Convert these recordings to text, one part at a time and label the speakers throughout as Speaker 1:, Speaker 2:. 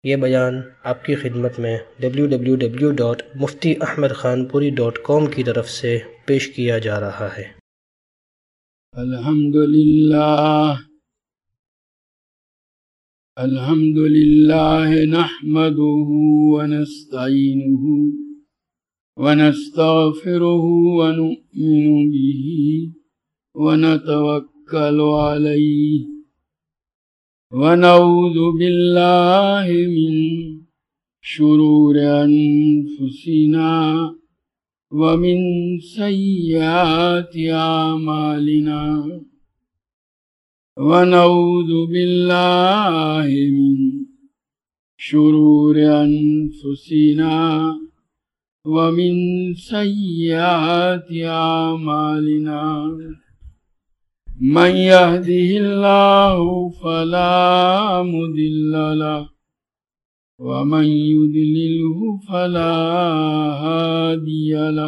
Speaker 1: یہ بیان آپ کی خدمت میں www.muftiahmedkhanpuri.com کی طرف سے پیش کیا جا رہا ہے۔
Speaker 2: الحمدللہ نحمده ونستعینه ونستغفره ونؤمن به ونتوکل علیہ ونعوذ باللہ من شرور انفسنا ومن سیئات اعمالنا ونعوذ باللہ من شرور انفسنا ومن سیئات اعمالنا من يهده الله فلا مضل له ومن يضلله فلا هادي له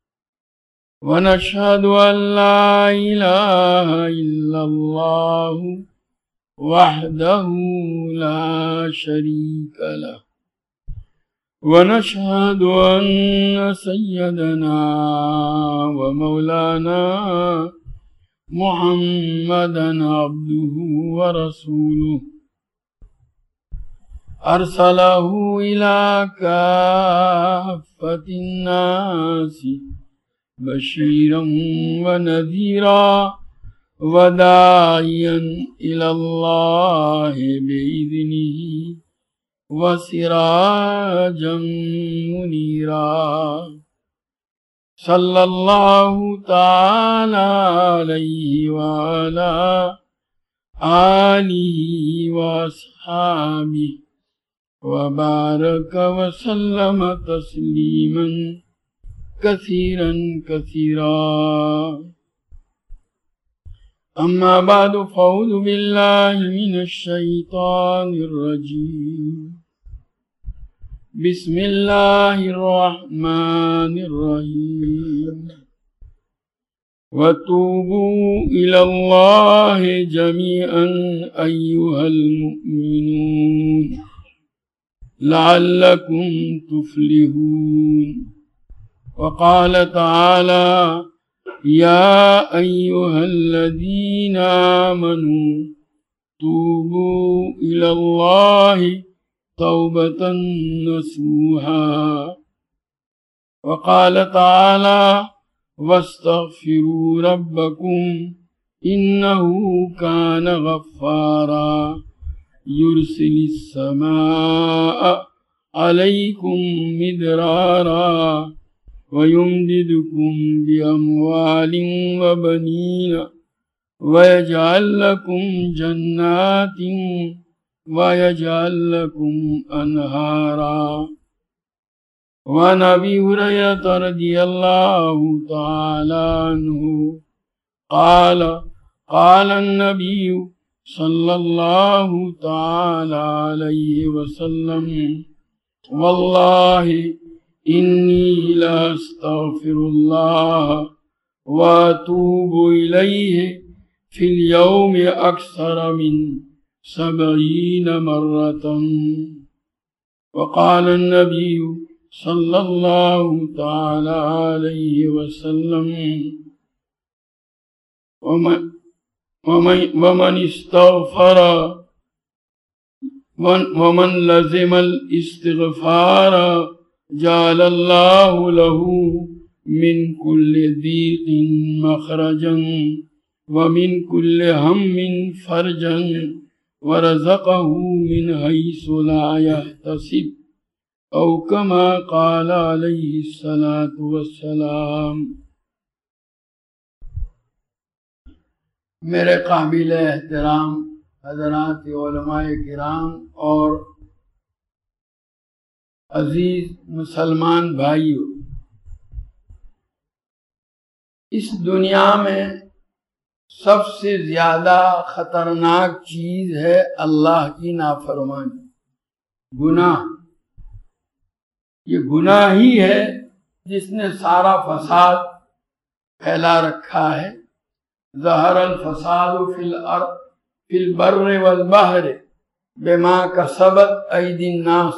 Speaker 2: ونشهد أن لا إله إلا الله وحده لا شريك له ونشهد أن سيدنا ومولانا محمدا عبده ورسوله أرسله إلى كافة الناس بشيرا ونذيرا وداعيا إلى الله بإذنه وسراجا منيرا صلى الله تعالى عليه وعلى آله وأصحابه وبارك وسلم تسليما كثيرا كثيرا أما بعد فأعوذ بالله من الشيطان الرجيم بسم الله الرحمن الرحيم وتوبوا إلى الله جميعا أيها المؤمنون لعلكم تفلحون وقال تعالى يا أيها الذين آمنوا توبوا إلى الله توبة نصوحا وقال تعالى واستغفروا ربكم إنه كان غفارا يرسل السماء عليكم مدرارا ويمددكم بأموال وبنين ويجعل لكم جنات ويجعل لكم أنهارا وعن أبي هريرة رضي الله تعالى عنه قال النبي صلى الله تعالى عليه وسلم والله إني لا أستغفر الله وأتوب إليه في اليوم أكثر من 70 مرة وقال النبي صلى الله تعالى عليه وسلم ومن استغفر ومن لزم الاستغفار جعل الله له من كل ضيق مخرجا ومن كل هم فرجا ورزقه من حيث لا يحتسب أو كما قال عليه الصلاة والسلام۔ میرے قابل احترام حضرات علماء کرام اور عزیز مسلمان بھائیوں، اس دنیا میں سب سے زیادہ خطرناک چیز ہے اللہ کی نافرمانی، گناہ۔ یہ گناہ ہی ہے جس نے سارا فساد پھیلا رکھا ہے۔ ظہر الفساد فی الارض فی البر والبحر بما کسبت ایدی الناس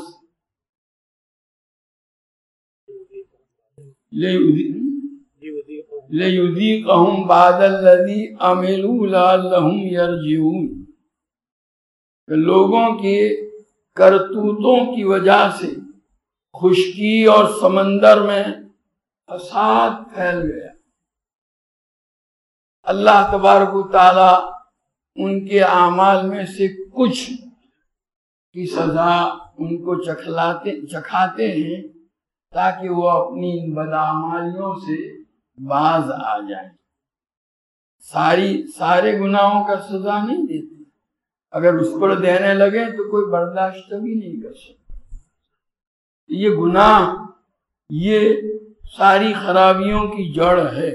Speaker 2: لیذیقہم بعد الذی عملوا لعلہم یرجعون، کہ لوگوں کے کرتوتوں کی وجہ سے خشکی اور سمندر میں فساد پھیل گیا، اللہ تبارک و تعالی ان کے اعمال میں سے کچھ کی سزا ان کو چکھاتے ہیں تاکہ وہ اپنی بدعمالیوں سے باز آ جائیں۔ سارے گناہوں کا سزا نہیں دیتے، اگر اس پر دینے لگے تو کوئی برداشت بھی نہیں کر سکتا۔ یہ گناہ، یہ ساری خرابیوں کی جڑ ہے۔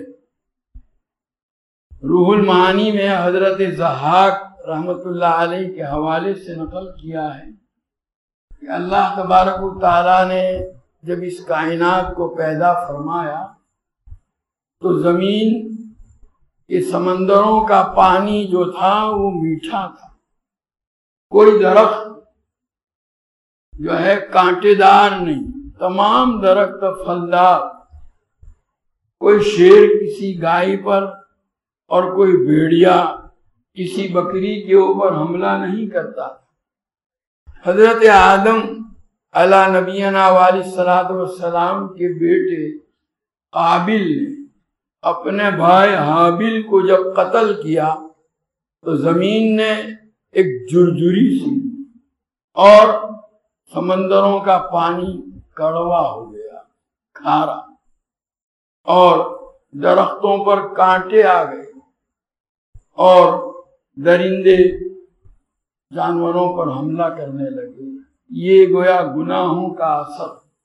Speaker 2: روح المعانی میں حضرت ضحاک رحمت اللہ علیہ کے حوالے سے نقل کیا ہے کہ اللہ تبارک و تعالیٰ نے جب اس کائنات کو پیدا فرمایا تو زمین کے سمندروں کا پانی جو تھا وہ میٹھا تھا، کوئی درخت جو ہے کانٹے دار نہیں، تمام درخت پھلدار، کوئی شیر کسی گائے پر اور کوئی بھیڑیا کسی بکری کے اوپر حملہ نہیں کرتا۔ حضرت آدم علیہ نبینا علیہ الصلوۃ والسلام کے بیٹے قابل نے اپنے بھائی حابل کو جب قتل کیا تو زمین نے ایک جرجری سی اور سمندروں کا پانی کڑوا ہو گیا، کھارا، اور درختوں پر کانٹے آ گئے اور درندے جانوروں پر حملہ کرنے لگے۔ یہ گویا گناہوں کا اثر۔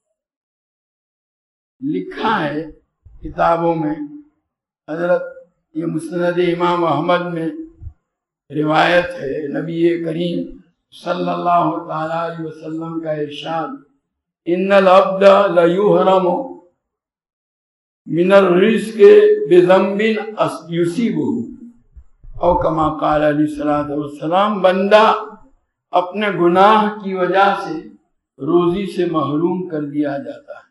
Speaker 2: لکھا ہے کتابوں میں، حضرت یہ مسند امام احمد میں روایت ہے، نبی کریم صلی اللہ تعالی علیہ وسلم کا ارشاد، ان العبد لیحرم من الرزق بذنب یصیبہ، او کما قال علیہ الصلوۃ والسلام، بندہ اپنے گناہ کی وجہ سے روزی سے محروم کر دیا جاتا ہے۔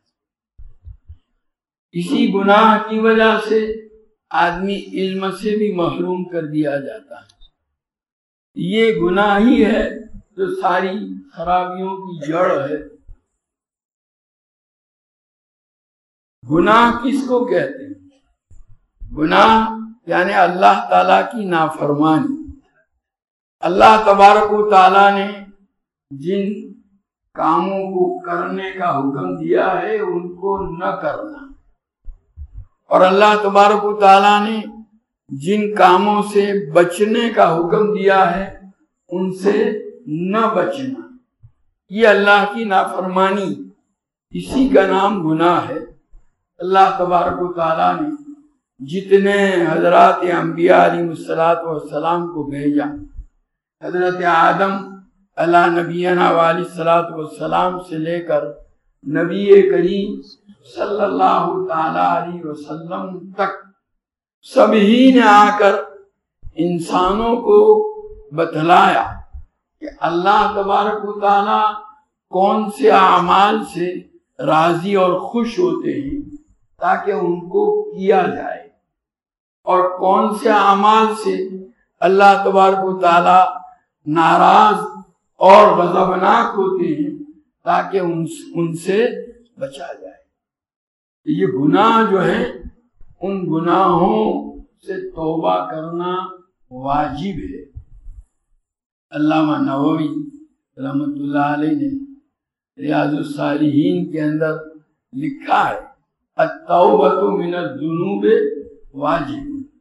Speaker 2: اسی گناہ کی وجہ سے آدمی علم سے بھی محروم کر دیا جاتا ہے۔ یہ گناہ ہی ہے جو ساری خرابیوں کی جڑ ہے۔ گناہ کس کو کہتے ہیں؟ گناہ یعنی اللہ تعالیٰ کی نافرمانی۔ اللہ تبارک و تعالیٰ نے جن کاموں کو کرنے کا حکم دیا ہے ان کو نہ کرنا، اور اللہ تبارک و تعالیٰ نے جن کاموں سے بچنے کا حکم دیا ہے ان سے نہ بچنا، یہ اللہ کی نافرمانی، اسی کا نام گناہ ہے۔ اللہ تبارک و تعالیٰ نے جتنے حضرات انبیاء علیہ السلام کو بھیجا، حضرت آدم علیہ نبینا علیہ السلام سے لے کر نبی کریم صلی اللہ تعالی علیہ وسلم تک، سبھی نے آ کر انسانوں کو بتلایا کہ اللہ تبارک و تعالی کون سے اعمال سے راضی اور خوش ہوتے ہیں تاکہ ان کو کیا جائے، اور کون سے اعمال سے اللہ تبارک و تعالی ناراض اور غضبناک ہوتے ہیں تاکہ ان سے بچا جائے۔ یہ گناہ جو ہے، ان گناہوں سے توبہ کرنا واجب ہے۔ علامہ نووی رحمۃ اللہ علیہ نے ریاض الصالحین کے اندر لکھا ہے، التوبۃ من الذنوب واجب،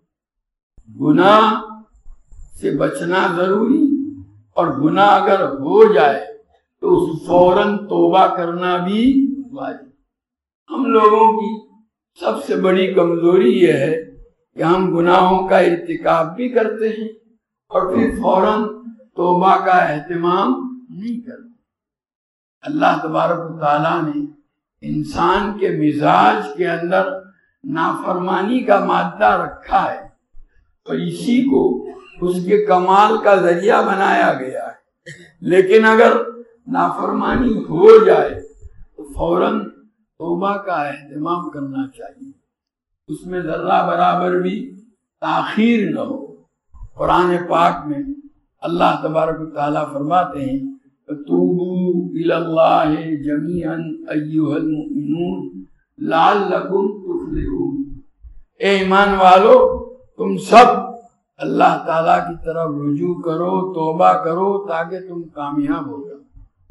Speaker 2: گناہ سے بچنا ضروری، اور گناہ اگر ہو جائے تو اس فوراً توبہ کرنا بھی واجب۔ ہم لوگوں کی سب سے بڑی کمزوری یہ ہے کہ ہم گناہوں کا ارتکاب بھی کرتے ہیں اور پھر فوراً توبہ کا اہتمام نہیں کرتے۔ اللہ تبارک و تعالیٰ نے انسان کے مزاج کے اندر نافرمانی کا مادہ رکھا ہے، اور اسی کو اس کے کمال کا ذریعہ بنایا گیا ہے۔ لیکن اگر نافرمانی ہو جائے تو فوراً توبہ کا اہتمام کرنا چاہیے، اس میں ذرہ برابر بھی تاخیر نہ ہو۔ قرآن پاک میں اللہ تبارک و تعالیٰ فرماتے ہیں توبوا الی اللہ جمیعا ایھا المؤمنون لعلکم تفلحون، اے ایمان والو تم سب اللہ تعالیٰ کی طرف رجوع کرو، توبہ کرو تاکہ تم کامیاب ہو جاؤ۔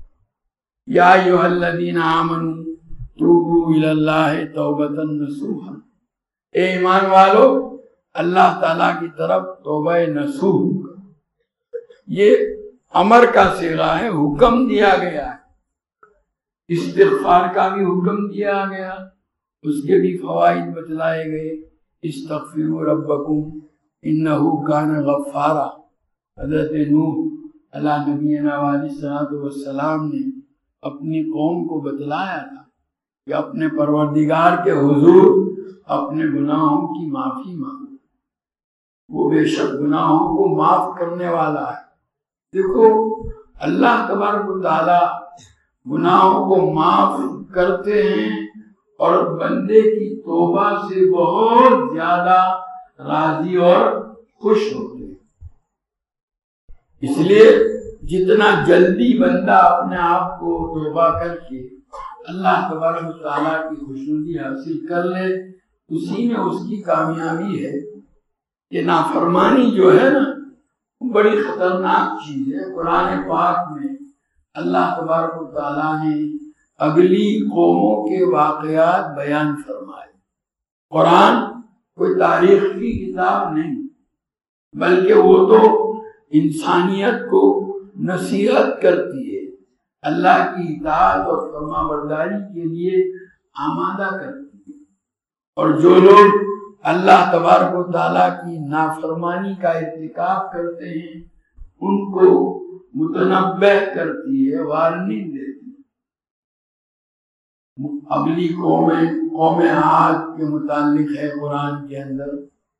Speaker 2: یا ایھا الذین آمنوا توبوا الی اللہ توبۃ نصوحا، اے ایمان والو اللہ تعالیٰ کی طرف توبہ نصوح، یہ امر کا صیغہ ہے، حکم دیا گیا ہے۔ استغفار کا بھی حکم دیا گیا، اس کے بھی فوائد بتلائے گئے۔ استغفروا ربکم انہ کان غفارا، حضرت نوح علیہ نبینا علیہ الصلوۃ والسلام نے اپنی قوم کو بتلایا تھا کہ اپنے پروردگار کے حضور اپنے گناہوں کی معافی مانگو، وہ بے شک گناہوں کو معاف کرنے والا ہے۔ دیکھو اللہ تبارک و تعالی گناہوں کو معاف کرتے ہیں اور بندے کی توبہ سے بہت زیادہ راضی اور خوش ہوتے ہیں۔ اس لیے جتنا جلدی بندہ اپنے آپ کو توبہ کر کے اللہ تبارک و تعالیٰ کی خوشنودی حاصل کر لے، اسی میں اس کی کامیابی ہے۔ یہ نافرمانی جو ہے نا بڑی خطرناک چیز ہے۔ قرآن پاک میں اللہ تبارک و تعالیٰ نے اگلی قوموں کے واقعات بیان فرمائے۔ قرآن کوئی تاریخ کی کتاب نہیں، بلکہ وہ تو انسانیت کو نصیحت کرتی ہے، اللہ کی اطاعت اور فرما برداری کے لیے آمادہ کرتی ہے۔ اور جو لوگ اللہ تبارک و تعالیٰ کی نافرمانی کا ارتکاب کرتے ہیں ان کو متنبہ کرتی ہے، وارننگ دیتی ہے۔ اگلی قوم عاد کے متعلق ہے قرآن کے اندر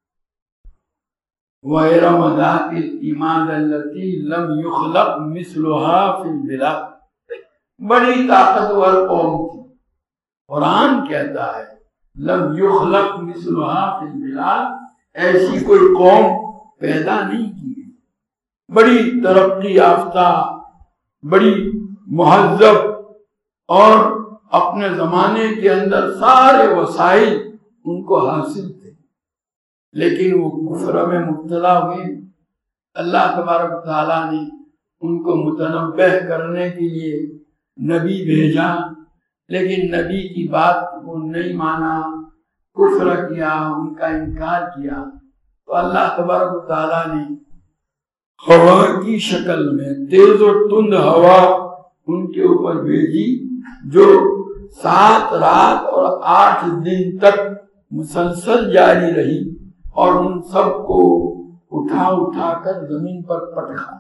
Speaker 2: وَإِرَمَ ذَاتِ الْعِمَادِ الَّتِي لَمْ يُخْلَقْ مِثْلُهَا فِي الْبِلَادِ، بڑی طاقتور قوم تھی۔ قرآن کہتا ہے لم یخلق مثلها فی البلاد، ایسی کوئی قوم پیدا نہیں کی، بڑی ترقی یافتہ، بڑی مہذب اور اپنے زمانے کے اندر سارے وسائل ان کو حاصل تھے، لیکن وہ کفر میں مبتلا ہوئے۔ اللہ تبارک و تعالیٰ نے ان کو متنبہ کرنے کے لیے نبی بھیجا، لیکن نبی کی بات کو نہیں مانا، کفر کیا، ان کا انکار کیا، تو اللہ تبارک و تعالیٰ نے ہوا کی شکل میں تیز اور تند ہوا ان کے اوپر بھیجی، جو 7 رات اور 8 دن تک مسلسل جاری رہی اور ان سب کو اٹھا اٹھا کر زمین پر پٹکا۔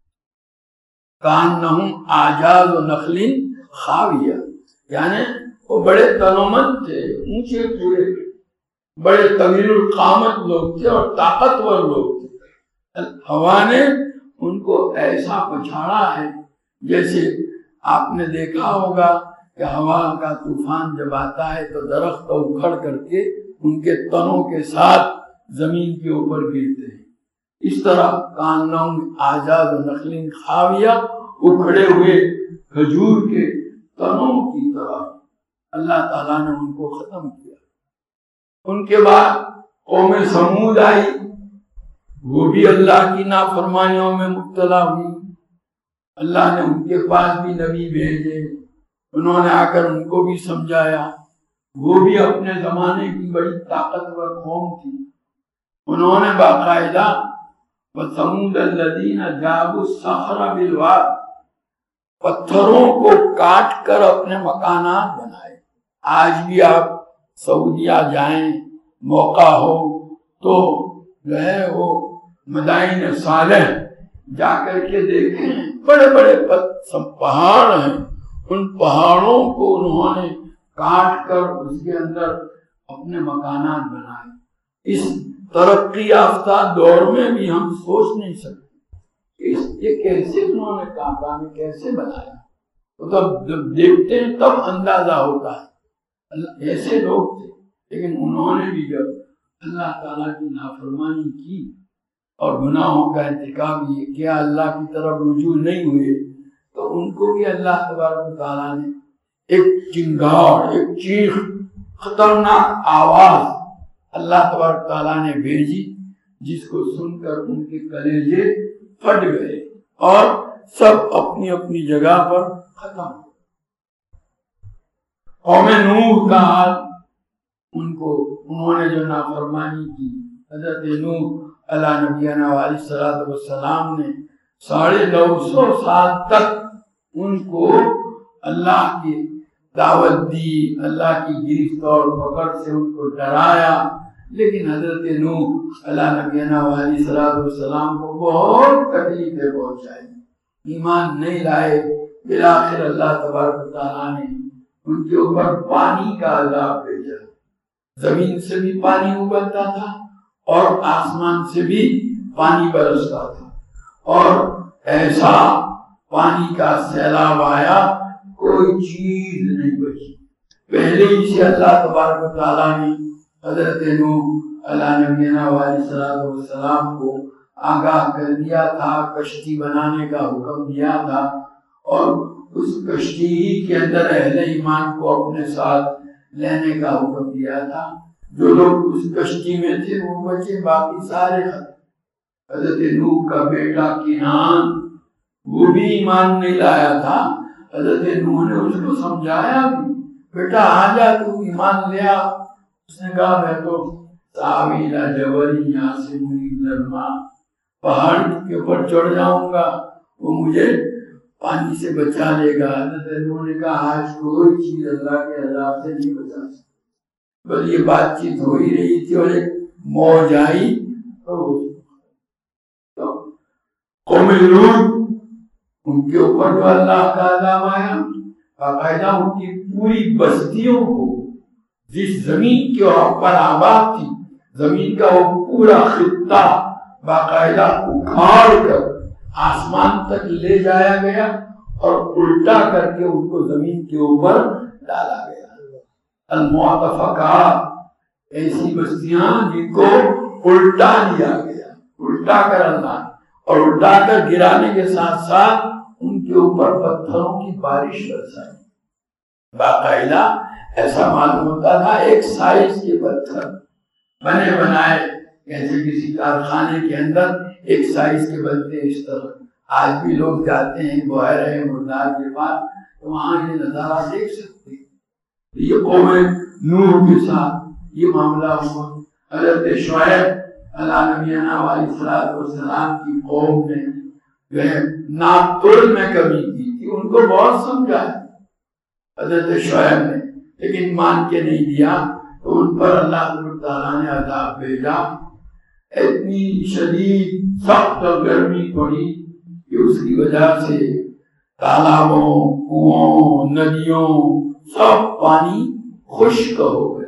Speaker 2: کانہم اعجاز نخل خاویہ، یعنی وہ بڑے تنومند تھے، اونچے پورے، بڑے طویل القامت لوگ تھے اور طاقتور لوگ تھے۔ ہوا نے ان کو ایسا پچھاڑا ہے، جیسے آپ نے دیکھا ہوگا کہ ہوا کا طوفان جب آتا ہے تو درخت اکھڑ کر کے ان کے تنوں کے ساتھ زمین کے اوپر گرتے ہیں، اس طرح کانہم اعجاز نخل خاویہ، اکھڑے ہوئے کھجور کے تنوں کی طرح اللہ تعالیٰ نے ان کو ختم کیا۔ ان کے بعد قوم سمود آئی، وہ بھی اللہ کی نافرمانیوں میں مبتلا ہوئی۔ اللہ نے ان کے پاس بھی نبی بھیجے، انہوں نے آ کر ان کو بھی سمجھایا۔ وہ بھی اپنے زمانے کی بڑی طاقتور قوم تھی، انہوں نے باقاعدہ وَثَمُودَ الَّذِينَ جَابُوا الصَّخْرَ بِالْوَادِ، پتھروں کو کاٹ کر اپنے مکانات بنائے۔ آج بھی آپ سعودیہ جائیں، موقع ہو تو جو ہے وہ مدائن صالح جا کر کے دیکھیں، بڑے بڑے پہاڑ ہیں، ان پہاڑوں کو انہوں نے کاٹ کر اس کے اندر اپنے مکانات بنائے۔ اس ترقی یافتہ دور میں بھی ہم سوچ نہیں سکتے یہ کیسے انہوں نے کعبہ میں کیسے بنایا؟ تو تب جب دیکھتے ہیں تب اندازہ ہوتا ہے ایسے لوگ تھے، لیکن انہوں نے بھی جب اللہ تعالیٰ کی نافرمانی کی اور گناہوں کا ارتکاب یہ کیا، اللہ کی طرف رجوع نہیں ہوئے، تو ان کو بھی اللہ تبارک و تعالیٰ نے ایک چنگاڑ، ایک چیخ، خطرناک آواز اللہ تبارک و تعالیٰ نے بھیجی، جس کو سن کر ان کے کلیجے پھٹ گئے اور سب اپنی اپنی جگہ پر ختم۔ قوم نوح کا حال، انہوں نے جو نافرمانی کی، حضرت نوح علیہ نبینا علیہ الصلوۃ والسلام نے 950 سال تک ان کو اللہ کی دعوت دی، اللہ کی گرفت اور پکڑ سے ان کو ڈرایا، لیکن حضرت نوح علیہ نبینا علیہ الصلوۃ والسلام کو بہت تکلیفیں پہنچائی، ایمان نہیں لائے۔ بالآخر اللہ تبارک و تعالیٰ نے ان کے اوپر پانی کا عذاب بھیجا، زمین سے بھی پانی ابلتا تھا اور آسمان سے بھی پانی برستا تھا، اور ایسا پانی کا سیلاب آیا کوئی چیز نہیں بچی۔ پہلے ہی سے اللہ تبارک و تعالیٰ نے حضرت نوح علیہ نبینا علیہ الصلوۃ والسلام کو آگاہ کر دیا تھا، کشتی بنانے کا حکم دیا تھا، اور اس کشتی ہی کے اندر اہل ایمان کو اپنے ساتھ لینے کا حکم دیا تھا۔ جو لوگ اس کشتی میں تھے وہ بچے، باقی سارے ختم۔ حضرت نوح کا بیٹا کنعان وہ بھی ایمان نہیں لایا تھا، حضرت نوح نے اس کو سمجھایا بھی، بیٹا آ جا تو ایمان لیا۔ اس نے کہا میں تو ساوی الی جبل یعصمنی من الماء، پہاڑ کے اوپر چڑھ جاؤں گا وہ مجھے پانی سے بچا لے گا۔ حضرت نوح نے کہا آج کوئی چیز اللہ کے عذاب سے نہیں بچا سکتی۔ بس یہ بات چیت ہو ہی رہی تھی اور ایک موج آئی تو قوم لوط ان کے اوپر جو اللہ کا عذاب آیا، باقاعدہ ان کی پوری بستیوں کو، جس زمین کے اوپر آباد تھی، زمین کا وہ پورا خطہ باقاعدہ اکھاڑ کر آسمان تک لے جایا گیا اور الٹا کر کے ان کو زمین کے اوپر ڈالا گیا۔ المعتفقات، ایسی بستیاں جن کو الٹا لیا گیا، الٹا کر اللہ، اور الٹا کر گرانے کے ساتھ ساتھ ان کے اوپر پتھروں کی بارش برسائی۔ باقاعدہ ایسا معلوم ہوتا تھا ایک سائز کے پتھر بنے بنائے، جیسے کسی کارخانے کے اندر ایک سائز کے بنتے اس طرح۔ آج بھی لوگ جاتے ہیں بحیرہ مردار کے بعد تو وہاں یہ نظارہ دیکھ سکتے ہیں۔ یہ قوم نوح کے ساتھ یہ معاملہ ہوا۔ حضرت شعیب علیہ نبینا علیہ الصلوۃ والسلام کی قوم نے جو ہے ناپ تول میں کمی کی تھی، ان کو بہت سمجھایا حضرت شعیب نے، لیکن مان کے نہیں دیا، تو ان پر اللہ تعالیٰ نے عذاب بھیجا۔ اتنی شدید سخت گرمی پڑی کہ اس کی وجہ سے تالابوں، کنووں، ندیوں سب پانی خشک ہو گیا،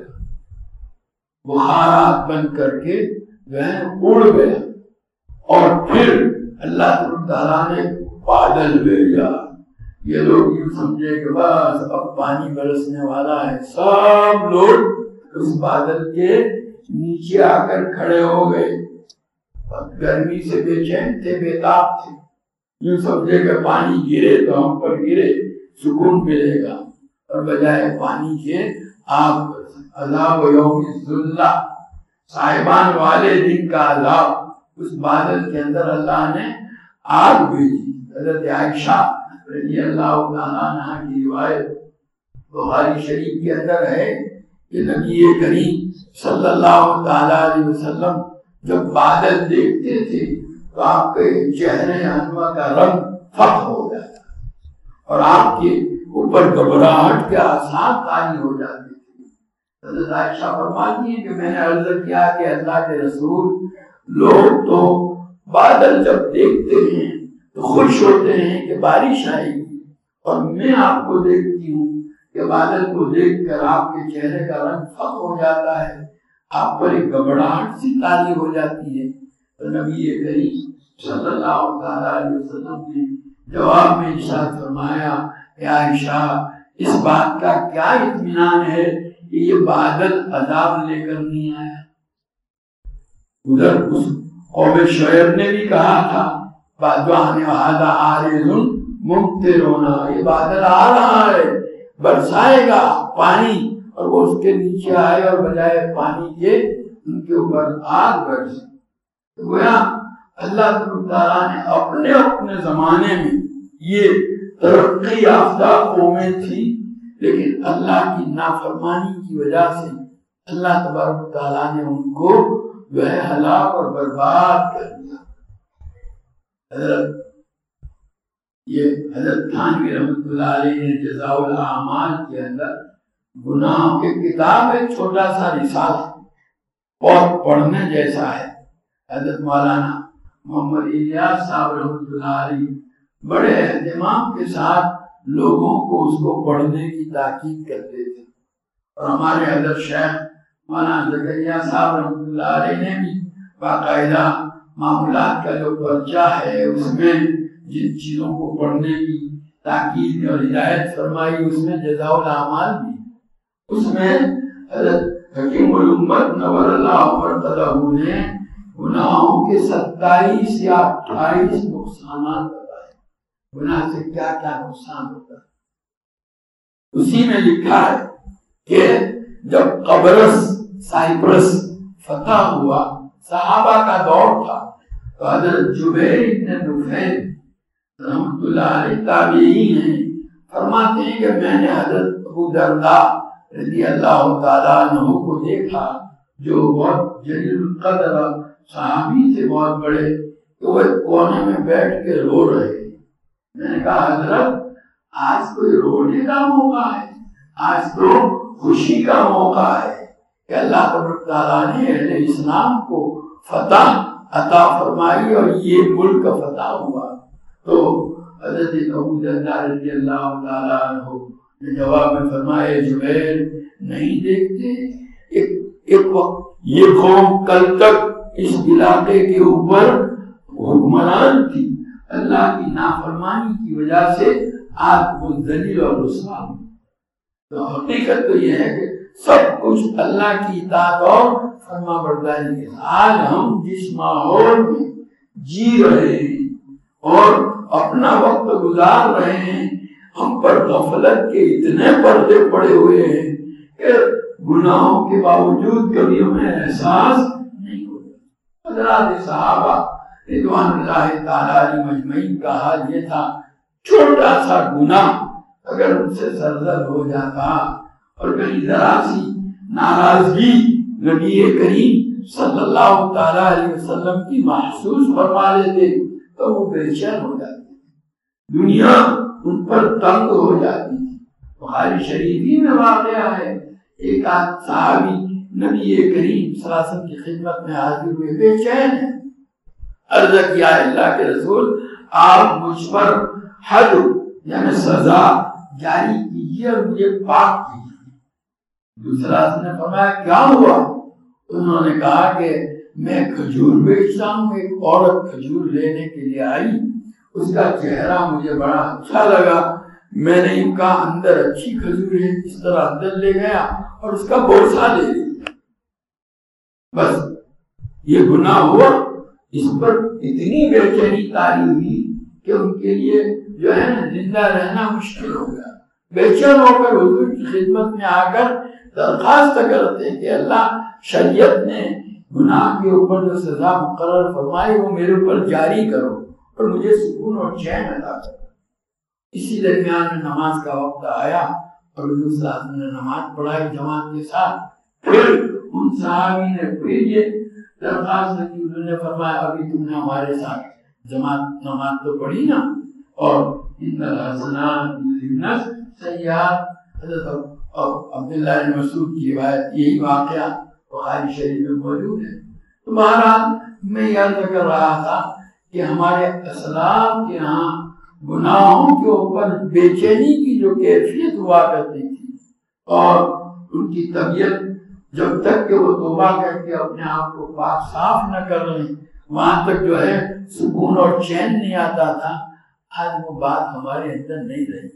Speaker 2: بخارات بن کر کے جو ہے اڑ گیا، اور پھر اللہ تعالیٰ نے بادل بھیجا۔ یہ لوگ یوں سمجھے کہ بس اب پانی برسنے والا ہے، سب لوگ اس بادل کے نیچے آ کر کھڑے ہو گئے، گرمی سے بے چین تھے، بے تاب تھے، یوں سمجھے کہ پانی گرے تو ہم پر گرے، سکون ملے گا، اور بجائے پانی کے آگ، عذاب یوم الذلہ، صاحبان والے دن کا عذاب۔ اس بادل کے اندر اللہ نے آگ بھیجی۔ حضرت عائشہ رضی اللہ تعالیٰ عنہ کی روایت بخاری شریف کے اندر ہے کہ نبی کریم صلی اللہ تعالیٰ علیہ وسلم جب بادل دیکھتے تھے تو آپ کے چہرے انور کا رنگ فت ہو جاتا اور آپ کے اوپر گھبراہٹ کے آثار طاری ہو جاتے تھے۔ حضرت عائشہ فرماتی ہیں کہ میں نے عرض کیا کہ اللہ کے رسول، لوگ تو بادل جب دیکھتے ہیں تو خوش ہوتے ہیں کہ بارش آئے گی، اور میں آپ کو دیکھتی ہوں کہ بادل کو دیکھ کر آپ کے چہرے کا رنگ فت ہو جاتا ہے، آپ پر ایک گھبراہٹ سی طاری ہو جاتی ہے۔ تو نبی کریم صلی اللہ علیہ وسلم نے جواب میں ارشاد فرمایا کہ عائشہ اس بات کا کیا اطمینان ہے کہ یہ بادل عذاب لے کر نہیں آیا؟ ادھر اس قوم شعیب نے بھی کہا تھا بادوان وعدہ عارض ممطرنا، یہ بادل آ رہا ہے برسائے گا پانی، اور وہ اس کے نیچے آئے اور بجائے پانی کے ان کے اوپر آگ برسے۔ گویا اللہ تعالیٰ نے اپنے اپنے زمانے میں یہ ترقی یافتہ قومیں تھی، لیکن اللہ کی نافرمانی کی وجہ سے اللہ تبارک و تعالیٰ نے ان کو جو ہے ہلاک اور برباد کر دیا۔ حضرت تھانوی رحمۃ اللہ علیہ نے جزاء الاعمال کے اندر گناہوں کی کتاب ایک چھوٹا سا رسالہ بہت پڑھنے جیسا ہے۔ حضرت مولانا محمد الیاس صاحب رحمۃ اللہ علیہ بڑے اہتمام کے ساتھ لوگوں کو اس کو پڑھنے کی تاکید کرتے تھے، اور ہمارے حضرت شیخ مولانا زکریا صاحب رحمۃ اللہ علیہ نے بھی باقاعدہ معاملات کا جو پرچہ ہے اس میں جن چیزوں کو پڑھنے کی تاکید اور ہدایت فرمائی اس میں جزاء الاعمال بھی، اس میں حضرت حکیم الامت نور اللہ مرتضیٰ نے گناہوں کے 27 یا 28 نقصانات بتائے، گناہ سے کیا کیا نقصان ہوتا ہے۔ اسی میں لکھا ہے کہ جب قبرص سائپرس فتح ہوا، صحابہ کا دور تھا، تو حضرت جبیر بن نفیل رحمۃ اللہ علیہ تابعی ہیں، فرماتے ہیں کہ میں نے حضرت ابو درداء رضی اللہ تعالیٰ عنہ کو دیکھا جو بہت جلیل القدر صحابی سے بہت بڑے، تو وہ کونے میں بیٹھ کے رو رہے۔ میں نے کہا حضرت آج کوئی رونے کا موقع ہے، آج تو خوشی کا موقع ہے کہ اللہ تبارک تعالیٰ نے اہل اسلام کو فتح عطا فرمائی اور یہ ملک فتح ہوا۔ تو حضرت ابو درداء رضی اللہ تعالیٰ عنہ نے جواب میں فرمایا جبیر نہیں دیکھتے ایک وقت یہ قوم کل تک اس علاقے کے اوپر حکمران تھی، اللہ کی نافرمانی کی وجہ سے آج وہ ذلیل اور رسوا ہوئی۔ تو حقیقت تو یہ ہے کہ سب کچھ اللہ کی اطاعت اور فرما برداری کے ساتھ آج ہم جس ماحول میں جی رہے ہیں اور اپنا وقت گزار رہے ہیں، ہم پر غفلت کے اتنے پردے پڑے ہوئے ہیں کہ گناہوں کے باوجود کبھی ہمیں احساس نہیں ہوتا۔ حضرات صحابہ رضوان اللہ تعالیٰ علیہ مجمعین کا حال یہ تھا، چھوٹا سا گناہ اگر ان سے سرزد ہو جاتا اور کہیں ذرا سی ناراضگی نبی کریم صلی اللہ تعالیٰ علیہ وسلم کی محسوس فرما لیتے تو وہ بے چین ہو جاتے، دنیا ان پر تنگ ہو جاتی تھی۔ بخاری شریفی میں واقعہ ہے، ایک صحابی نبی کریم صلی اللہ علیہ وسلم کی خدمت میں حاضر ہوئے، بے چین ہے، عرض کیا اللہ کے رسول آپ مجھ پر حد یعنی سزا جاری کیجیے اور مجھے پاک کیجیے۔ دوسرا نے فرمایا کیا ہوا؟ انہوں نے کہا کہ میں کھجور بیچتا ہوں، ایک عورت کھجور لینے کے لیے آئی، اس کا چہرہ مجھے بڑا اچھا لگا، میں نے ان کا اندر اچھی کھجور ہے اس طرح اندر لے گیا اور اس کا بورسا لے لیا۔ بس یہ گناہ ہوا، اس پر اتنی بے چینی طاری ہوئی کہ ان کے لیے جو ہے نا زندہ رہنا مشکل ہو گیا۔ بے چین ہو کر حضور کی خدمت میں آ کر درخواست کرتے کہ اللہ شریعت نے گناہ کے اوپر جو سزا مقرر فرمائی وہ میرے اوپر جاری کرو اور مجھے سکون اور چین عطا کرو۔ اسی درمیان میں نماز کا وقت آیا اور حضور صلی اللہ علیہ وسلم نے نماز پڑھائی جماعت کے ساتھ۔ پھر ان صحابی نے پھر یہ درخواست کی، انہوں نے فرمایا ابھی تم نے ہمارے ساتھ جماعت نماز تو پڑھی نا، اور ان الحسنات یذہبن السیئات، حضرت عبداللہ بن مسعود کی روایت یہی واقعہ بخاری شریف میں موجود ہے۔ تو بہرحال میں یہ عرض کر رہا تھا کہ ہمارے اسلاف کے ہاں گناہوں کے اوپر بے چینی کی جو کیفیت ہوا کرتی تھی، اور ان کی طبیعت جب تک کہ وہ توبہ کر کے اپنے آپ کو پاک صاف نہ کر لیں وہاں تک جو ہے سکون اور چین نہیں آتا تھا، آج وہ بات ہمارے اندر نہیں رہی۔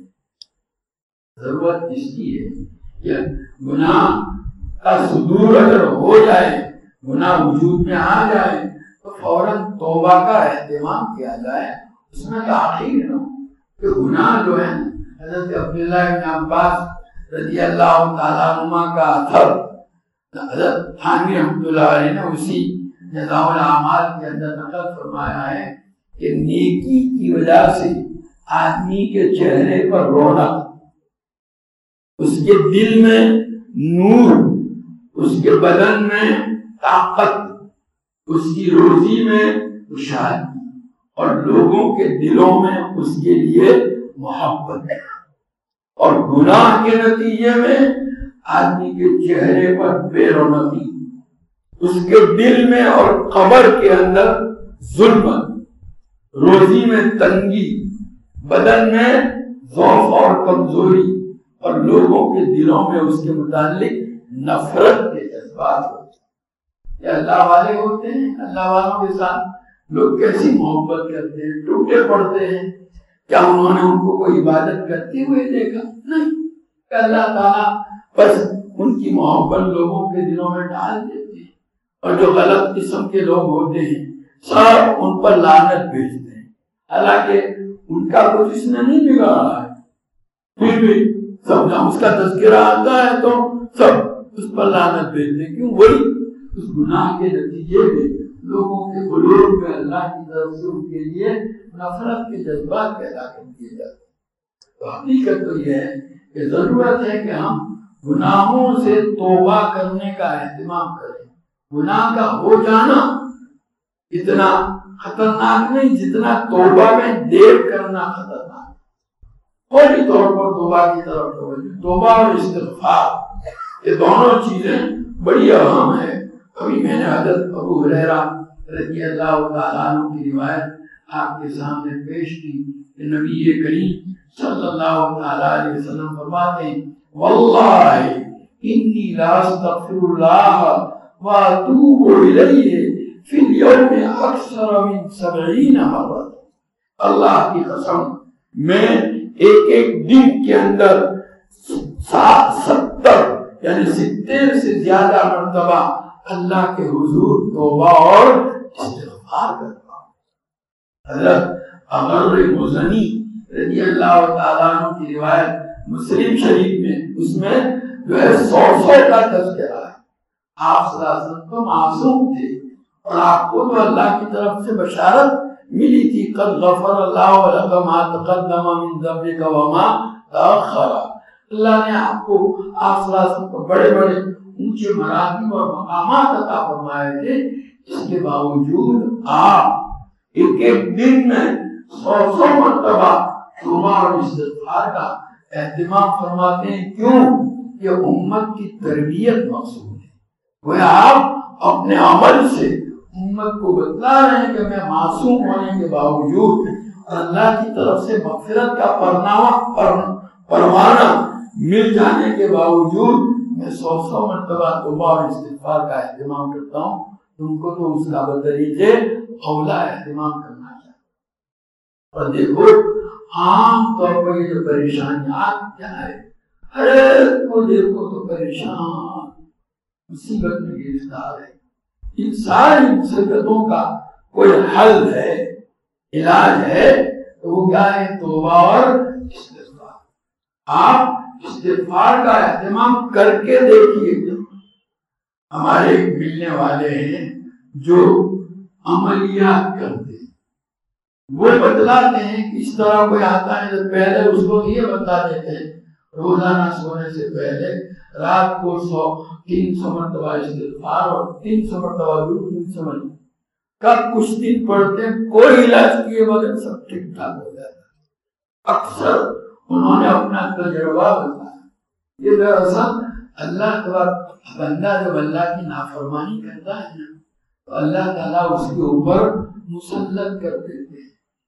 Speaker 2: ضرورت اس کی ہے کہ گناہ کا صدور اگر ہو جائے، گناہ وجود میں آ جائے تو فوراً توبہ کا اہتمام کیا جائے، اس میں تاخیر نہ ہو کہ گناہ جو ہے حضرت عبداللہ بن عباس رضی اللہ تعالیٰ عنہ کا اثر حضرت تھانوی رحمۃ اللہ علیہ نے اسی جزاء الاعمال کے اندر نقل فرمایا ہے کہ نیکی کی وجہ سے آدمی کے چہرے پر رونق، اس کے دل میں نور، اس کے بدن میں طاقت، اس کی روزی میں خوشحالی اور لوگوں کے دلوں میں اس کے لیے محبت ہے۔ اور گناہ کے نتیجے میں آدمی کے چہرے پر بے رونقی، اس کے دل میں اور قبر کے اندر ظلمت، روزی میں تنگی، بدن میں ضعف اور کمزوری، اور لوگوں کے دلوں میں اس کے متعلق نفرت کے جذبات ہوتے ہیں۔ یہ اللہ والے ہوتے ہیں، اللہ والوں کے ساتھ لوگ کیسی محبت کرتے ہیں، ٹوٹے پڑتے ہیں۔ کیا انہوں نے ان کو کوئی عبادت کرتے ہوئے دیکھا؟ نہیں، کہ اللہ تعالیٰ بس ان کی محبت لوگوں کے دلوں میں ڈال دیتے ہیں، اور جو غلط قسم کے لوگ ہوتے ہیں سب ان پر لعنت بھیجتے ہیں، حالانکہ ان کا کچھ اس نے نہیں بگاڑا ہے، پھر بھی سب جب اس کا تذکرہ آتا ہے تو سب اس پر لعنت بھیجتے ہیں۔ کیوں؟ وہی اس گناہ کے نتیجے میں لوگوں کے قلوب میں اللہ کی طرف سے ان کے لیے نفرت کے جذبات پیدا کر دیے جاتے ہیں۔ تو حقیقت تو یہ ہے کہ ضرورت ہے کہ ہم گناہوں سے توبہ کرنے کا اہتمام کریں۔ گناہ کا ہو جانا اتنا خطرناک نہیں جتنا توبہ میں دیر کرنا خطرناک۔ فوری طور پر توبہ کی طرف توبہ اور استغفار، یہ دونوں چیزیں بڑی اہم ہیں۔ ابھی میں نے حضرت ابو ہریرہ رضی اللہ تعالیٰ عنہ کی روایت آپ کے سامنے پیش کی کہ نبی کریم صلی اللہ تعالیٰ علیہ وسلم فرماتے ہیں واللہ انی لا استغفر اللہ واتوب الیہ فی اليوم اکثر من 70 مرہ۔ اللہ کی قسم میں ایک دن کے اندر 70 یعنی 70 سے زیادہ مرتبہ اللہ کے حضور توبہ اور استغفار کرتا ہوں۔ حضرت اغر مزنی رضی اللہ تعالیٰ عنہ کی روایت مسلم شریف میں، اس میں جو ہے 100 کا تذکرہ ہے۔ آپ صلی اللہ علیہ وسلم تو معصوم تھے اور آپ کو تو اللہ کی طرف سے بشارت ملی تھی قد غفر اللہ لک ما تقدم من ذنبک وما تأخر۔ اللہ نے آپ کو، آپ صلی اللہ علیہ وسلم کو بڑے بڑے اونچے مراتب اور مقامات عطا فرمائے تھے، اس کے باوجود آپ ایک دن میں 100 مرتبہ توبہ اور استغفار کا اہتمام فرماتے ہیں۔ کیوں؟ یہ امت کی تربیت مقصود ہے۔ وہ آپ اپنے عمل سے امت کو بتلا رہے ہیں کہ میں معصوم ہونے کے باوجود اور اللہ کی طرف سے مغفرت کا پروانہ مل جانے کے باوجود میں 100 مرتبہ توبہ اور استغفار کا اہتمام کرتا ہوں۔ تم کو تو اس کا بدریج اولا اہتمام کرنا چاہیے۔ اور دیکھو عام طور پر یہ جو پریشانیات کیا ہے، ہر ایک کو دیکھو تو پریشان، مصیبت میں گرفتار ہے۔ ان ساری مصیبتوں کا کوئی حل ہے، علاج ہے، تو وہ کیا ہے؟ توبہ اور استغفار۔ آپ استغفار کا اہتمام کر کے دیکھیے۔ ہمارے ملنے والے ہیں جو عملیات کرتے ہیں، وہ بتلاتے ہیں کہ اس طرح کوئی آتا ہے تو پہلے اس کو یہ بتا دیتے ہیں روزانہ سونے سے پہلے رات کو 300 مرتبہ استغفار اور 300 مرتبہ درود سمجھ کب کچھ دن پڑھتے ہیں، کوئی علاج کیے بغیر سب ٹھیک ٹھاک ہو جاتا ہے۔ اکثر انہوں نے اپنا تجربہ بتایا۔ یہ دراصل اللہ کا بندہ جب اللہ کی نافرمانی کرتا ہے نا تو اللہ تعالیٰ اس کے اوپر مسلط کر دیتے ہیں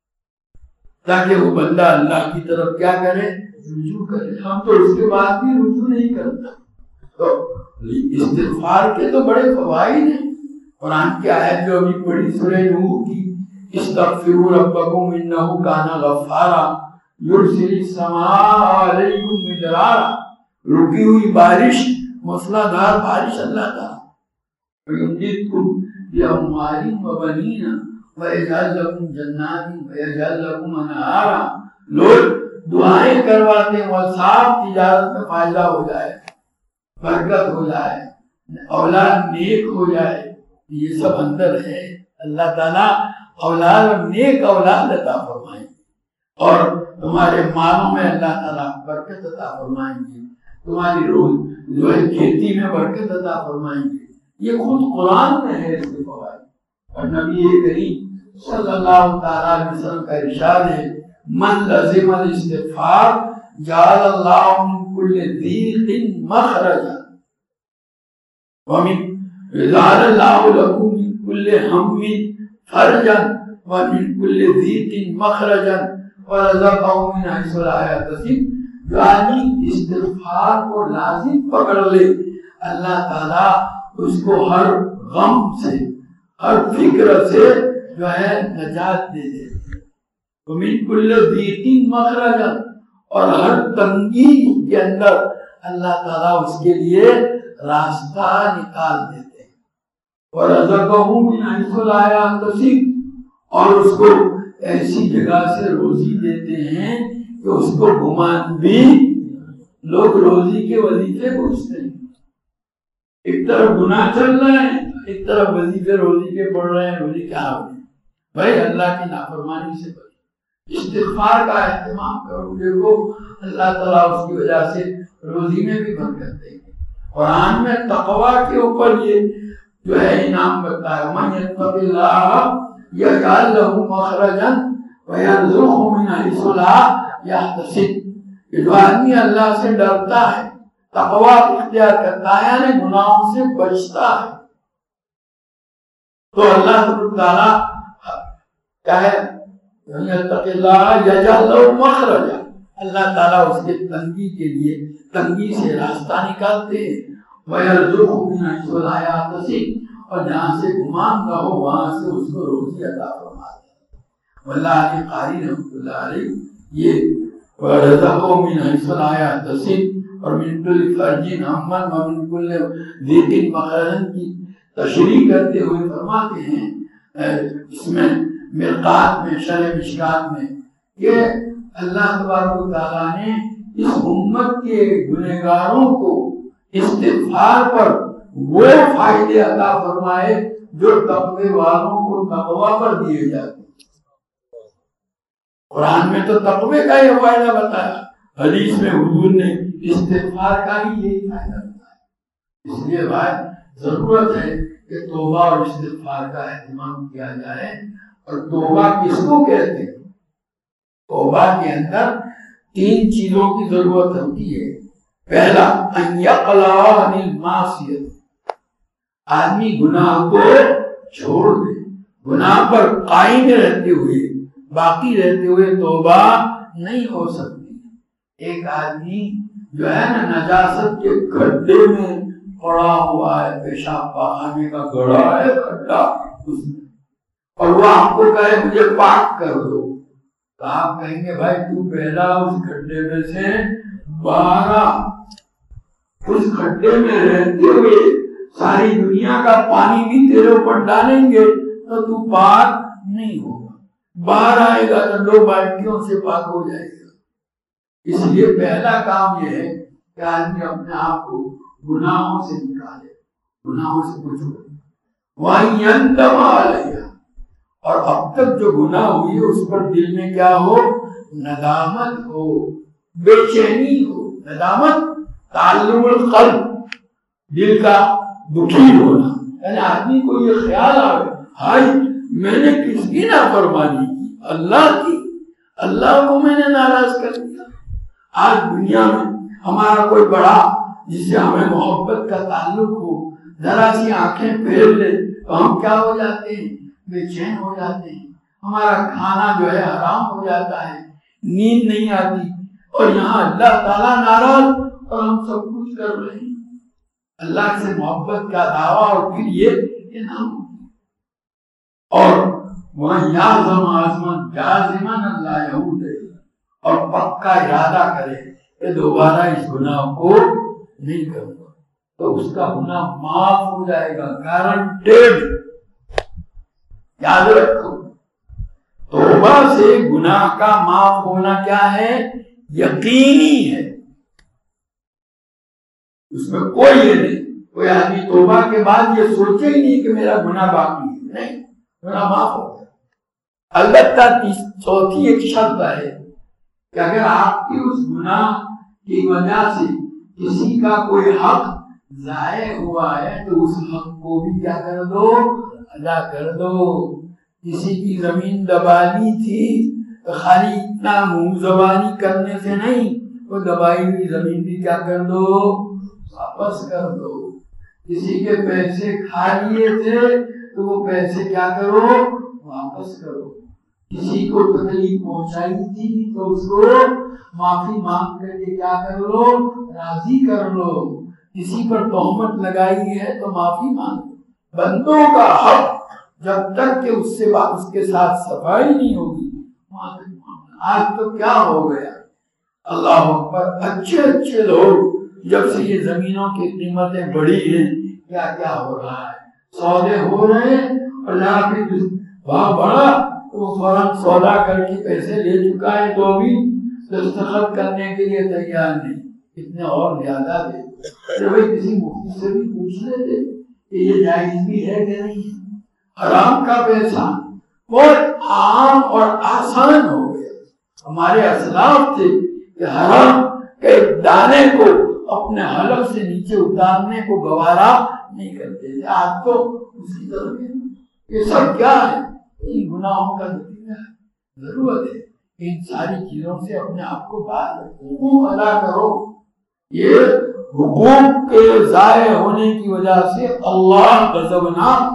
Speaker 2: تاکہ وہ بندہ اللہ کی طرف کیا کرے؟ رجوع کرے۔ ہم تو اس کے بعد بھی رجوع نہیں کرتا۔ تو استغفار کے تو بڑے فوائد ہیں، قرآن کی آیت جو ابھی پڑھی سورہ نوح کی، استغفروا ربکم انہ کان غفارا یرسل السماء علیکم مدرارا، رکی ہوئی بارش، موسلا دھار بارش اللہ تعالیٰ، وَيُمْدِدْكُمْ بِأَمْوَالٍ وَبَنِينَ وَيَجْعَلْ لَكُمْ جَنَّاتٍ وَيَجْعَلْ لَكُمْ أَنْهَارًا۔ لوگ دعائیں کرواتے ہیں اور صاف تجارت میں فائدہ ہو جائے، برکت ہو جائے، اولاد نیک ہو جائے، یہ سب اندر ہے۔ اللہ تعالیٰ اولاد اور نیک اولاد عطا فرمائیں اور تمہارے مالوں میں اللہ تعالیٰ برکت عطا فرمائیں گے، تمہاری روز جو ہے کھیتی میں برکت عطا فرمائیں گے۔ یہ خود قرآن میں ہے اس کے فوائد، اور نبی کریم صلی اللہ تعالیٰ علیہ وسلم کا ارشاد ہے، من لزم الاستغفار جعل اللہ من کل ضیق مخرجا ومن جعل اللہ لکم من کل ہم فرجا ومن کل ضیق مخرجا ورزقہ من حیث لا یحتسب۔ جو آدمی استغفار کو لازم پکڑ لے، اللہ تعالیٰ اس کو ہر غم سے، ہر فکر سے جو ہے نجات دے دے، ومن کل ضیق مخرجا، اور ہر تنگی کے اندر اللہ تعالیٰ اس کے لیے راستہ نکال دیتے ہیں، ورزقہ من حیث لا یحتسب، اور اس کو ایسی جگہ سے روزی دیتے ہیں کہ اس کو گمان بھی، لوگ روزی کے وظیفے پوچھتے ہیں، ایک طرف گناہ چل رہے ہیں، ایک طرف وظیفے روزی کے پڑھ رہے ہیں، روزی کیا ہو گئی بھائی؟ اللہ کی نافرمانی سے بچو، استغفار کا اہتمام کرو، دیکھو اللہ تعالیٰ اس کی وجہ سے روزی میں بھی برکت دے گی۔ قرآن میں تقویٰ کے اوپر یہ جو ہے انعام بتایا، من یتق اللہ یجعل لہ مخرجا ویرزقہ من حیث لا یحتسب۔ جو آدمی اللہ سے ڈرتا ہے، تقویٰ اختیار کرتا ہے، یعنی گناہوں سے بچتا ہے، تو اللہ تعالیٰ کیا ہے، یتق اللہ یجعل لہ مخرجا، اللہ تعالیٰ اس کے تنگی کے لیے تنگی سے راستہ نکالتے ہیں، ویرزقہ من حیث لا یحتسب، اور جہاں سے گمان نہ ہو وہاں سے اس کو روزی عطا فرماتے ہیں۔ واللہ علی قاری رحمۃ اللہ علیہ یہ وَرَزَقَهُ مِنْ حَيْثُ لَا يَحْتَسِبُ اور مِنْ كُلِّ فَرْجٍ هَمًّا وَمِنْ كُلِّ ضِيقٍ مَخْرَجًا کی تشریح کرتے ہوئے فرماتے ہیں اس میں مرقات میں، شرح مشکات میں، کہ اللہ تبارک و تعالیٰ نے اس امت کے گنہگاروں کو استغفار پر وہ فائدے عطا فرمائے جو تقوی والوں کو تقوی پر دیے جاتے ہیں۔ قرآن میں تو تقوی کا یہ فائدہ بتایا، حدیث میں حضور نے استغفار کا ہی یہی فائدہ بتایا۔ اس لیے بھائی ضرورت ہے کہ توبہ اور استغفار کا اہتمام کیا جائے۔ اور توبہ کس کو کہتے ہیں؟ توبہ کے اندر 3 چیزوں کی ضرورت ہوتی ہے۔ پہلا، ان یقلع عن المعصیت، آدمی گناہ کو چھوڑ دے، گناہ پر قائم رہتے ہوئے، باقی رہتے ہوئے توبہ نہیں ہو سکتی۔ ایک آدمی جو ہے نا نجاست کے گڈھے میں پڑا ہوا ہے، پیشاب پاخانے کا گڑھا ہے، گڈھا اس میں، اور وہ آپ کو کہے مجھے پاک کر دو، تو آپ کہیں گے بھائی تو پہلا اس گڈھے میں سے باہر آ۔ اس گڈھے میں رہتے ہوئے ساری دنیا کا پانی بھی تیرے اوپر ڈالیں گے تو تو پاک نہیں ہوگا، باہر آئے گا تو 2 بالٹیوں سے پاک ہو جائے گا۔ اس لیے پہلا کام یہ ہے کہ آدمی اپنے آپ کو گناہوں سے نکالے، گناہوں سے پوچھو وَيَنْتَمَ عَلَيْهَا، اور اب تک جو گناہ ہوئی ہے اس پر دل میں کیا ہو، ندامت ہو، بے چینی ہو۔ ندامت تعلق القلب، دل کا دکھی ہونا، یعنی آدمی کو یہ خیال آئے ہائی میں نے کس کی نافرمانی کی، اللہ کی، اللہ کو میں نے ناراض کر دیا۔ آج دنیا میں ہمارا کوئی بڑا جس سے ہمیں محبت کا تعلق ہو، ذرا سی آنکھیں پھیر لے تو ہم کیا ہو جاتے ہیں، بے چین ہو جاتے ہیں، ہمارا کھانا جو ہے حرام ہو جاتا ہے، نیند نہیں آتی، اور یہاں اللہ تعالیٰ ناراض اور ہم سب کچھ کر رہے ہیں۔ اللہ سے محبت کا دعویٰ اور پھر یہ نام اور وہاں یازم عظمت جازمن اللہ یعود، اور پکا ارادہ کرے کہ دوبارہ اس گناہ کو نہیں کروں گا، تو اس کا گناہ معاف ہو جائے گا، گارنٹیڈ۔ یاد رکھو، توبہ سے گناہ کا معاف ہونا کیا ہے؟ یقینی ہے، اس میں کوئی یہ نہیں۔ کوئی آدمی توبہ کے بعد یہ سوچے ہی نہیں کہ میرا گناہ باقی ہے، نہیں، گناہ معاف ہو گیا۔ البتہ چوتھی ایک شرط ہے کہ اگر آپ کی اس گناہ کی وجہ سے کسی کا کوئی حق ضائع ہوا ہے تو اس حق کو بھی کیا کر دو؟ ادا کر دو۔ کسی کی زمین دبانی تھی تو خالی اتنا منہ زبانی کرنے سے نہیں، وہ دبائی ہوئی زمین بھی کیا کر دو؟ واپس کر دو۔ کسی کے پیسے کھا لیے تھے تو وہ پیسے کیا کرو؟ واپس کرو۔ کسی کو تکلیف پہنچائی تھی تو اس کو معافی مانگ کر کے کیا کر لو؟ راضی کر لو۔ کسی پر تہمت لگائی ہے تو معافی مانگو۔ بندوں کا حق جب تک کہ اس کے ساتھ صفائی نہیں ہوگی، آج تو کیا ہو گیا، اللہ اکبر، اچھے اچھے لوگ جب سے یہ زمینوں کی قیمتیں بڑھی ہیں، کیا کیا ہو رہا ہے، سودے ہو رہے ہیں، اور جہاں پہ بھاؤ بڑھا وہ فوراً سودا کر کے پیسے لے چکا ہے تو بھی دستخط کرنے کے لیے تیار نہیں، اتنے اور زیادہ دے۔ بھائی کسی مفتی سے بھی پوچھ لیتے کہ یہ جائز بھی ہے کہ نہیں ہے۔ حرام کا پیسہ بہت عام اور آسان ہو گیا۔ ہمارے اسلاف تھے کہ حرام کے دانے کو اپنے حلق سے نیچے اتارنے کو گوارا نہیں کرتے تھے، آج تو اس کی طرف یہ سب کیا ہے؟ ان گناہوں کا نتیجہ ہے۔ ضرورت ہے ان ساری چیزوں سے اپنے آپ کو باہر رکھو، حقوق ادا کرو۔ یہ حقوق کے ضائع ہونے کی وجہ سے اللہ غضبناک،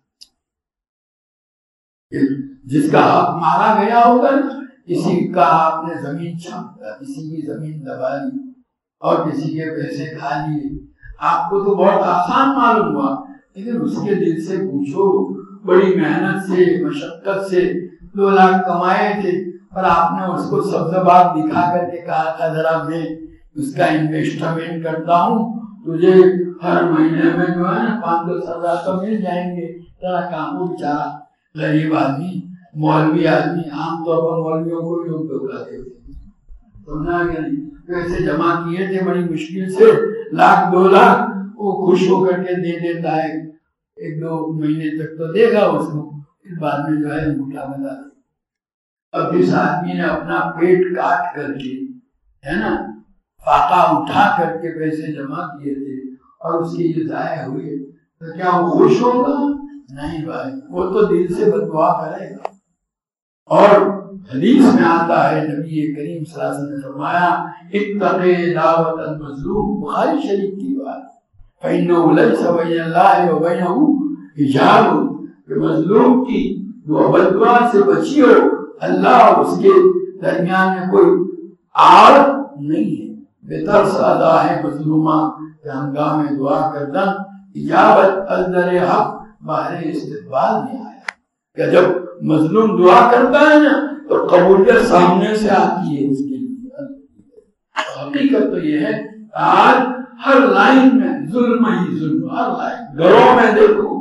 Speaker 2: جس کا حق مارا گیا ہوگا، کسی کا آپ نے زمین چھاپ دیا، کسی کی زمین دبا لی اور کسی کے پیسے کھا لیے، آپ کو تو بہت آسان معلوم ہوا، لیکن اس کے دل سے پوچھو، بڑی محنت سے مشقت سے 2 لاکھ کمائے تھے اور آپ نے اس کو سبز باغ دکھا کر کے کہا تھا ذرا میں اس کا انویسٹمنٹ کرتا ہوں، تجھے ہر مہینے میں جو ہے 5-10 ہزار تو مل جائیں گے، ذرا کام ہو۔ بیچارہ غریب آدمی، مولوی آدمی، عام طور پر مولویوں کو لوگ دھوکہ دیتے ہیں، سمجھا کہ نہیں؟ پیسے جمع کیے تھے بڑی مشکل سے، 1-2 لاکھ وہ خوش ہو کر کے دے دیتا ہے، 1-2 مہینے تک تو دے گا اس کو، پھر بعد میں جو ہے موٹا بنا دے۔ اب اس آدمی نے اپنا پیٹ کاٹ کر کے، ہے نا، فاقہ اٹھا کر کے پیسے جمع کیے تھے اور اس کے یہ ضائع ہوئے، تو کیا وہ خوش ہوگا؟ نہیں بھائی، وہ تو دل سے بددعا کرے گا۔ اور حدیث میں آتا ہے، نبی کریم صلی اللہ علیہ وسلم نے فرمایا، اتقِ دعوت المظلوم، بخاری شریف کی بات، فإنه ليس بين الله وبينه حجاب، کہ مظلوم کی بددعا سے بچیو، اللہ اور اس کے درمیان میں کوئی آڑ نہیں ہے۔ بترس ادا ہے مظلومہ کہ ہنگامِ دعا کردن، اجابت ازدر حق باہر استقبال میں آیا، کہ جب مظلوم دعا کرتا ہے نا تو قبولیت سامنے سے آتی ہے اس کے لیے۔ حقیقت تو یہ ہے، آج ہر لائن میں ظلم ہی ظلم، ہر لائن، گھروں میں دیکھو،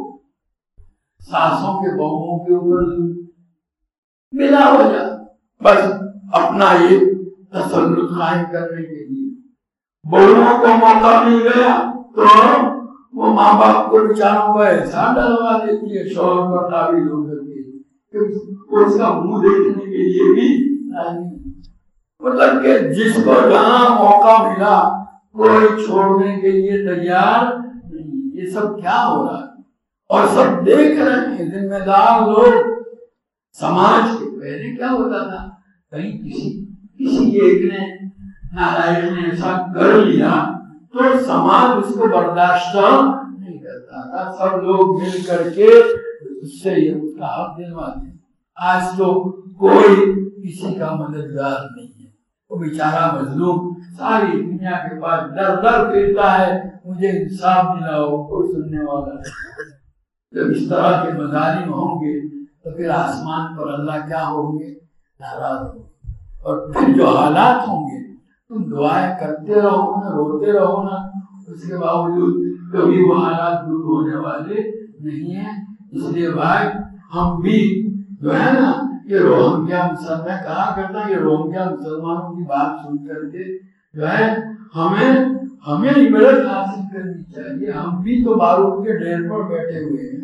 Speaker 2: ساسوں کے بہوؤں کے اوپر ظلم بلا وجہ، بس اپنا یہ تسلط قائم کرنے کے لیے۔ بہوؤں کو موقع مل گیا تو وہ ماں باپ کو بیچاروں کو ایسا ڈلوا دیتی ہے، شوہر پر قابل ہو کر کے اس کا منہ دیکھنے کے لیے بھی نہیں، مطلب کہ جس کو جہاں موقع ملا کوئی چھوڑنے کے لیے تیار نہیں۔ یہ سب کیا ہو رہا ہے؟ اور سب دیکھ رہے ہیں، ذمہ دار لوگ سماج کے۔ پہلے کیا ہوتا تھا، کہیں کسی ایک نے نالائق نے ایسا کر لیا تو سماج اس کو برداشت نہیں کرتا تھا، سب لوگ مل کر کے اس سے اس کا حق دلواتے ہیں۔ آج تو کوئی کسی کا مددگار نہیں ہے، وہ بیچارہ مظلوم ساری دنیا کے پاس در در پھرتا ہے، مجھے انصاف دلاؤ، کوئی سننے والا نہیں۔ جب اس طرح کے مظالم ہوں گے تو پھر آسمان پر اللہ کیا ہوں گے؟ ناراض ہوں گے. اور پھر جو حالات ہوں گے تم دعائیں کرتے رہو نا، روتے رہو نا، اس کے باوجود کبھی وہ حالات دور ہونے والے نہیں ہیں. اس لیے بھائی ہم بھی جو ہے نا یہ روہنگیا مسلمان کہا کرتا یہ روہنگیا مسلمانوں کی بات سن کر کے جو ہے ہمیں عبرت حاصل کرنی چاہیے. ہم بھی تو بارود کے ڈھیر پر بیٹھے ہوئے ہیں.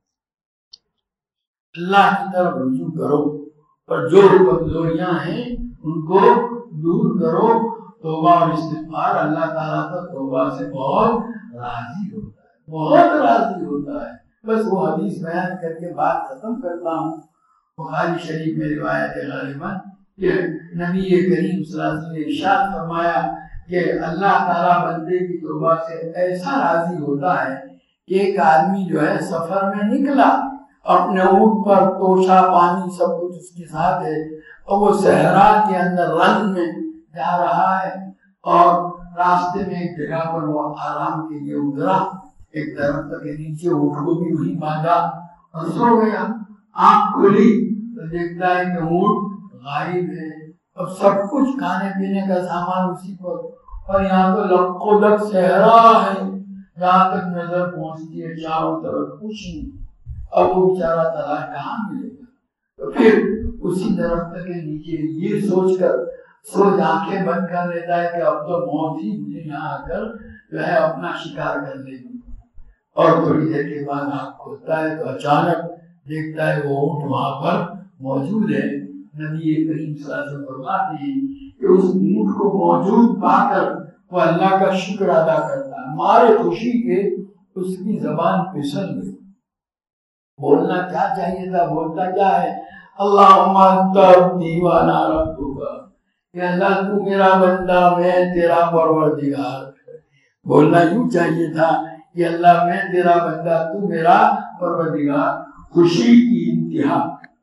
Speaker 2: اللہ کی طرف رجوع کرو اور جو کمزوریاں ہیں ان کو دور کرو. توبہ اور استغفار اللہ تعالیٰ کا توبہ سے بہت راضی ہوتا ہے، بہت راضی ہوتا ہے. بس وہ حدیث بیان کر کے بات ختم کرتا ہوں. بخاری شریف میں روایت ہے غالباً کہ نبی کریم صلی اللہ علیہ وسلم نے ارشاد فرمایا کہ اللہ تعالیٰ بندے کی توبہ سے ایسا راضی ہوتا ہے کہ ایک آدمی جو ہے سفر میں نکلا، اپنے اونٹ پر توشا پانی سب کچھ اس کے ساتھ ہے، اور وہ صحرا کے اندر رن میں جا رہا ہے، اور راستے میں ایک جگہ پر وہ آرام کے لیے اترا، ایک درخت کے نیچے اونٹ کو بھی وہیں باندھا اور سو گیا. آنکھ کھلی تو دیکھتا ہے کہ اونٹ غائب ہے. اب سب کچھ کھانے پینے کا سامان اسی پر، اور یہاں تو لکھوں لکھ صحرا ہے، جہاں تک نظر پہنچتی ہے چاروں طرف کچھ نہیں. اب وہ بیچارہ تلاش کہاں ملے گا؟ تو پھر اسی درخت کے نیچے یہ سوچ کر سوچ آنکھیں بند کر لیتا ہے کہ اب تو موت ہی مجھے یہاں آ کر جو ہے اپنا شکار کر لے گی. اور تھوڑی دیر کے بعد آنکھ کھولتا ہے تو اچانک دیکھتا ہے وہ اونٹ وہاں پر موجود ہے. نبی کریم صلی اللہ علیہ وسلم فرماتے ہیں کہ اس اونٹ کو موجود پا کر وہ اللہ کا شکر ادا کرتا ہے. مارے خوشی کے اس کی زبان پھسل گئی. بولنا کیا چاہیے تھا، بولتا کیا ہے؟ اللہم انت عبدی وانا ربک، کہ اللہ تو میرا بندہ میں تیرا پروردگار. بولنا یوں چاہیے تھا کہ اللہ میں تیرا بندہ تو میرا پروردگار. خوشی کی انتہا.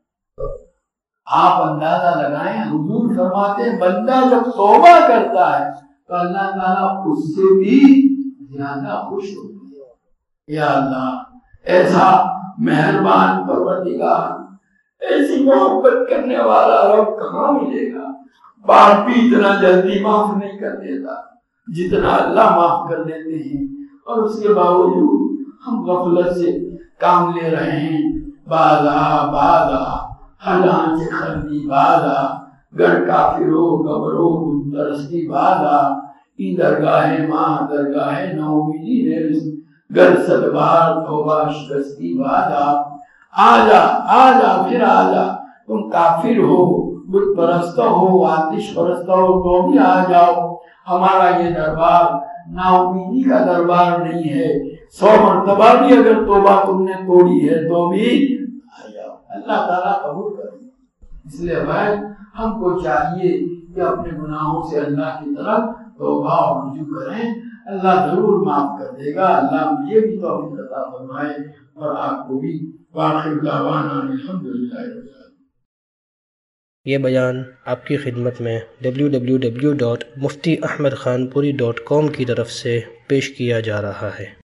Speaker 2: آپ اندازہ لگائیں، حضور فرماتے ہیں بندہ جب توبہ کرتا ہے تو اللہ تعالیٰ اس سے بھی زیادہ خوش ہوتی ہے. یا اللہ ایسا مہربان پروردگار، ایسی محبت کرنے والا رب کہاں ملے گا؟ باپ بھی اتنا جلدی معاف نہیں کر دیتا جتنا اللہ معاف کر دیتے ہیں، اور اس کے باوجود ہم غفلت سے کام لے رہے ہیں. بادا حلان سے خردی بادا گر کافرو گبرو درستی بادا ای درگاہ ماں درگاہ نومیدی نیرس گر صدبار توبہ شکستی بادا. آجا پھر آجا. تم کافر ہو، بت پرست ہو، آتش پرست ہو، تو بھی آ جاؤ. ہمارا یہ دربار نا امیدی کا دربار نہیں ہے. 100 مرتبہ بھی اگر توبہ تم نے توڑی ہے تو بھی آ جاؤ، اللہ تعالیٰ قبول کرے. اس لیے بھائی ہم کو چاہیے کہ اپنے گناہوں سے اللہ کی طرف توبہ اور رجوع کریں. اللہ ضرور معاف کر دے گا. اللہ مجھے بھی توفیق عطا فرمائے اور آپ کو بھی. وآخر دعوانا الحمدللہ.
Speaker 1: یہ بیان آپ کی خدمت میں www.muftyaahmedkhanpuri.com کی طرف سے پیش کیا جا رہا ہے.